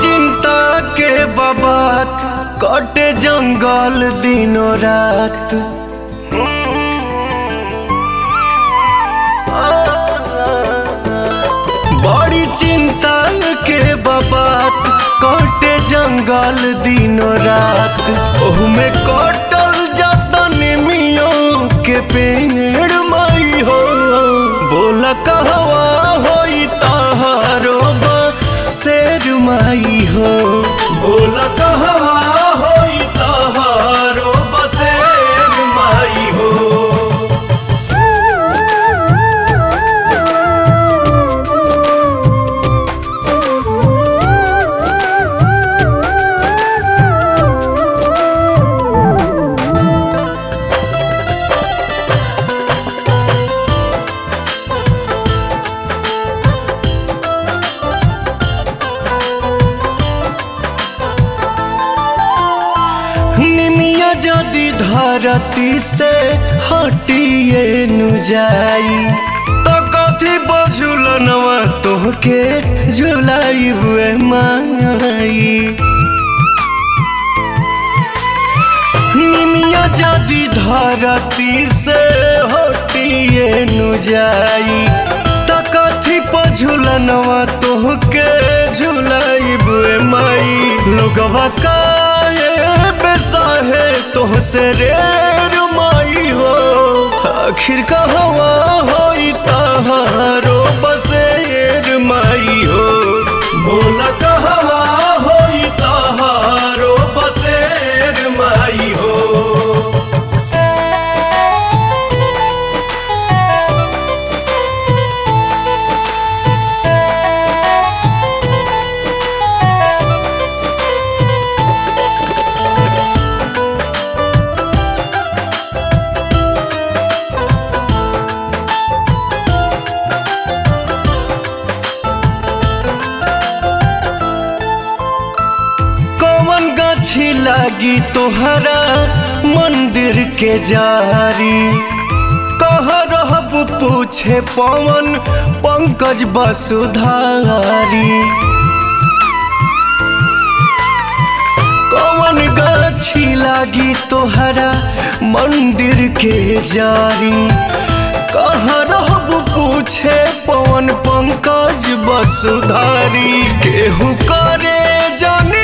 चिंता के बाबात कटे जंगल दिनों रात। बड़ी चिंता के बाबात कटे जंगल दिनों रात। ओहमे कटल जाता निमियों के पेड़ माई हो। बोला कहवा होई तहारो शेर माई हो। बोला कहवा होई तहारो बसेर माई हो। निमिया जदि धरती से हटिए नु जाई तो कथी बझुलनवा तोहके झुलाई हुए माई। निमिया जदि धरती से हटिए नु जाई तो कथी बझुलनवा तोहके झुलाई हुए माई। लोगवा काहे बेसाहे तोहसे रेर माई हो। आखिर कहवा होई तहारो बसेर माई हो। बोला कहवा होई तहारो बसेर माई हो। गाछी लागी तोहरा मंदिर के जारी। कह रहब पूछे पवन पंकज वसुधारी। कौन गाछी लागी तोहरा मंदिर के जारी। कह रहब पूछे पवन पंकज वसुधारी। केहू करे जाने